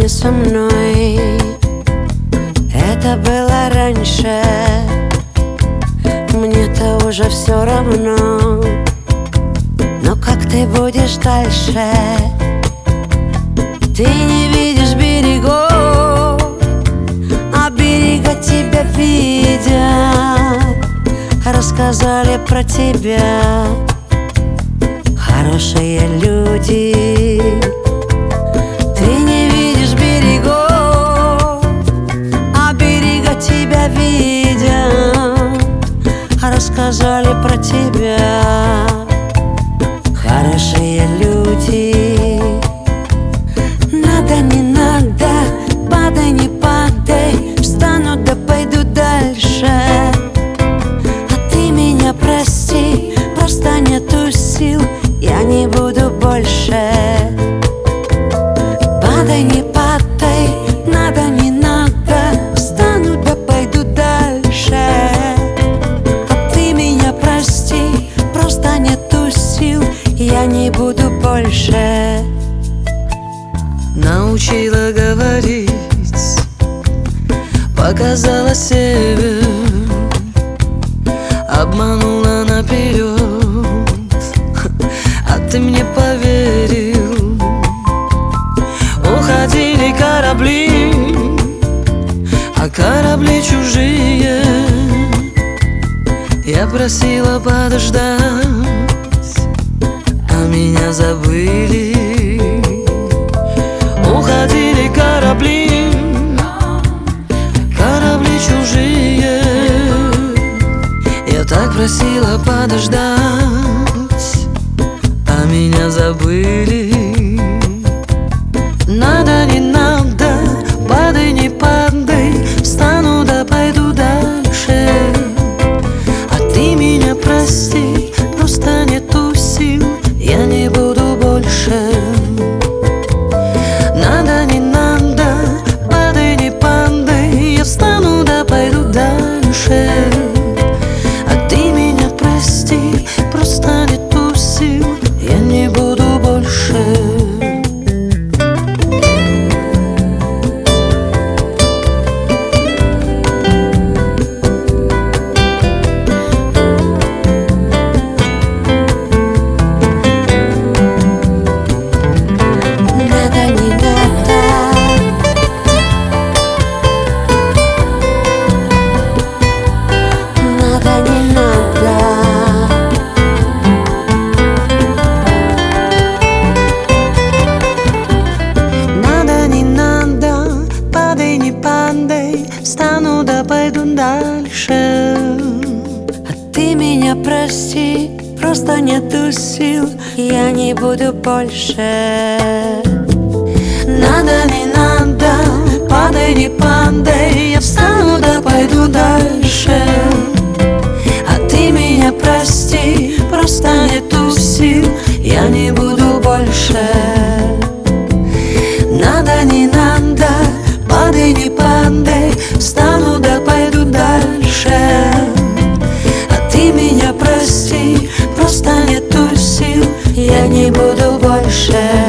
со мной. Это было раньше, мне-то уже все равно. Но как ты будешь дальше? Ты не видишь берегов, а берега тебя видят. Рассказали про тебя хорошие люди. Ты не видишь берегов, а берега тебя видят. Рассказали про тебя хорошие люди. Надо, не надо, падай, не падай, встану да пойду дальше. А ты меня прости, просто нету сил, я не буду больше. Падай, не падай, надо, не надо, встану да пойду дальше. А ты меня прости, просто нету сил, я не буду больше. Научила говорить, показала север, обманула наперед, а ты мне поверил. Уходили корабли, а корабли чужие. Я просила подождать, а меня забыли. Уходили корабли, корабли чужие. Я так просила подождать, а меня забыли. Надо, не надо, падай, не падай, встану да пойду дальше. А ты меня прости, просто нету сил, я не буду больше. Надо, не надо, падай, не падай, я встану да пойду дальше. А ты меня прости, просто нету сил, я не буду больше. Встану да пойду дальше. А ты меня прости, просто нету сил, я не буду больше. Надо, не надо, падай, не падай, я встану да пойду дальше. А ты меня прости, просто нету сил, я не буду больше. Надо, не надо, падай, не падай, встану да пойду дальше. А ты меня прости, просто нету сил, я не буду больше.